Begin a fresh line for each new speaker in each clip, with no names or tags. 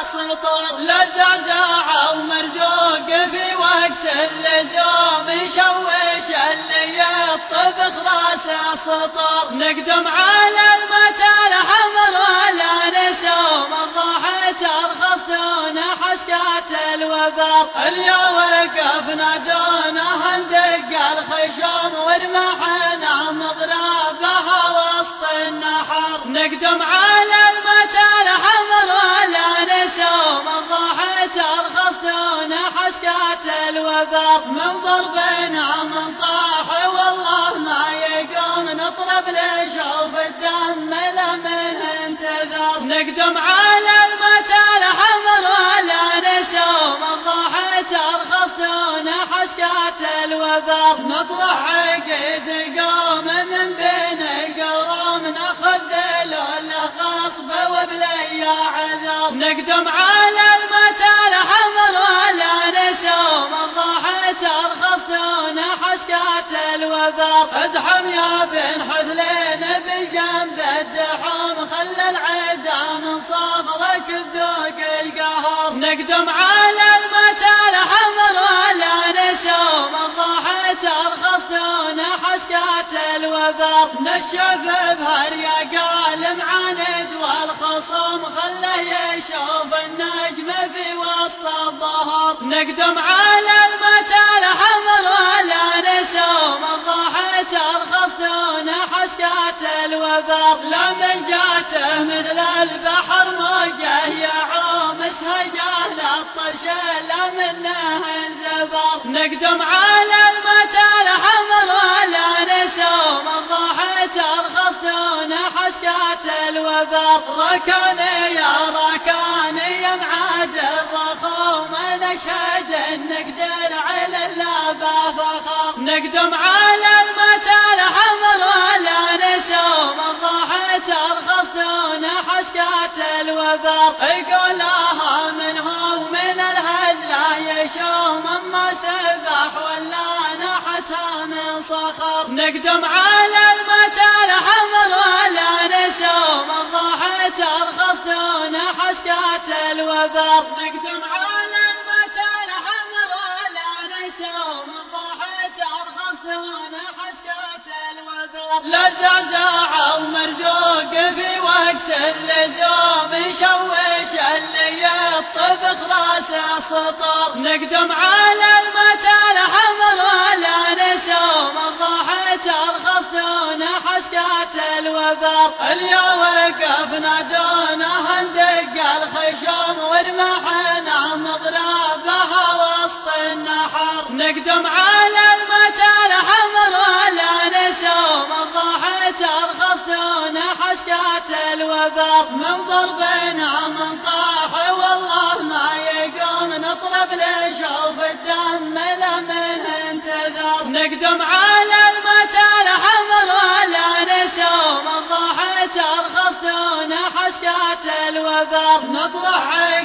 سطر، لزعزع ومرزوق في وقت اللزوم، يشوش اللي يطبخ راسه سطر. نقدم على المتى الحمر والانس ومن ضاحت ارخص دون حسكات الوبر. اليا وقفنا دونها ندق الخشوم ورمحنا مضربها وسط النحر. نقدم على المتى الحمر والانس ومن ضاحت ارخص دون حسكات الوبر. من ضربنا من طاح والله ما يقوم، نطرب لشوف الدم لمن انتثر. نقدم على المتى الحمر والانس ومن ضاحت ارخص دون حسكات الوبر. نطرح عقد قوم من بين القروم، ناخذ ذلول غصب وبليا عذر. نقدم على المتى الحمر والانس ومن ضاحت ارخص دون حسكات الوبر. ادحم يا بن حذلين بالجنب الدحوم، خلى العدا من صفرك الذوق القهر. نقدم على المتى الحمر والانس ومن ضاحت ارخص دون حسكات الوبر. نشف بهريا قال معاند والخصم، خله يشوف النجم في وسط الظهر. نقدم على المتى الحمر والانس ومن ضاحت ارخص دون حسكات الوبر. لمن جاته مثل البحر موجه يعوم، اسهجه للطرش لمنه انزبر. نقدم على المتى الحمر والانس ومن ضاحت ارخص دون حسكات الوبر. ركاني يا ركاني يا معاد الرخوم، نشهد نقدر على اللابه فخر. نقدم على المتى الحمر والانس ومن ضاحت ارخص دون حسكات الوبر. يقولها من هو من الهزله يشوم، اما سبح ولا نحتها من صخر. نقدم على المتى الحمر والانس ومن ضاحت ارخص دون حسكات الوبر. نقدم على المتى الحمر والانس ومن ضاحت ارخص دون حسكات الوبر. لزعزع ومرزوق في وقت اللزوم، يشوش اللي يطبخ راسه سطر. نقدم على المتى الحمر والانس ومن ضاحت ارخص دون حسكات الوبر. اليا وقفنا دونها ندق الخشوم ورمحنا مضربها وسط النحر. نقدم على المتى الحمر والانس ومن ضاحت ارخص دون حسكات الوبر. من ضربنا من طاح والله ما يقوم، نطرب لشوف الدم لمن انتثر. نقدم على المتى الحمر والانس ومن ضاحت ارخص دون حسكات الوبر. نطرح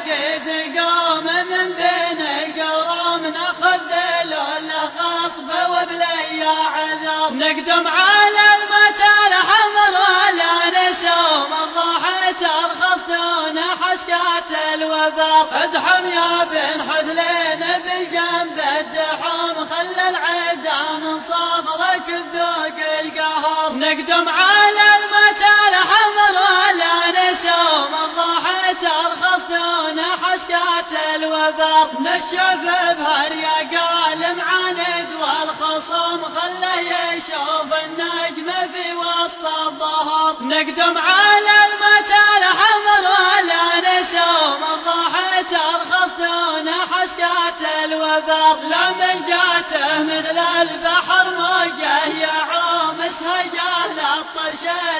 عقد قوم من بين القروم، ناخذ ذلول غصب وبليا عذر. نقدم على المتى الحمر والانس ومن ضاحت ارخص دون حسكات الوبر. ادحم يا بن حذلين بالجنب الدحوم، خلى العدا من صفرك الذوق القهر. نقدم على المتى الحمر والانس ومن ضاحت ارخص دون حسكات الوبر. نشف بهريا قال معاند والخصم، خله يشوف النجم في وسط الظهر. نقدم على المتى الحمر والانس ومن ضاحت ارخص دون حسكات الوبر. لمن جاته مثل البحر موجه يعوم، اسهجه للطرش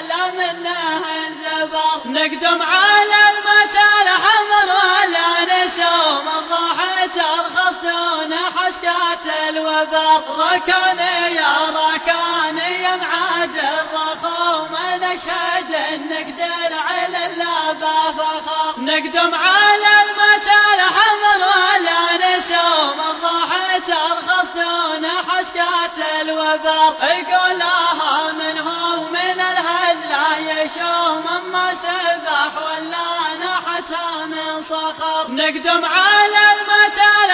لمنه انزبر. نقدم على المتى الحمر والانس ومن ضاحت ارخص دون حسكات الوبر. ركاني يا ركاني يا معاد الرخوم، نشهد نقدر على اللابه فخر. نقدم على المتى الحمر والانس ومن ضاحت ارخص دون حسكات الوبر. يقولها من هو من الهزله يشوم، اما سبح ولا نحتها من صخر، نقدم على المتى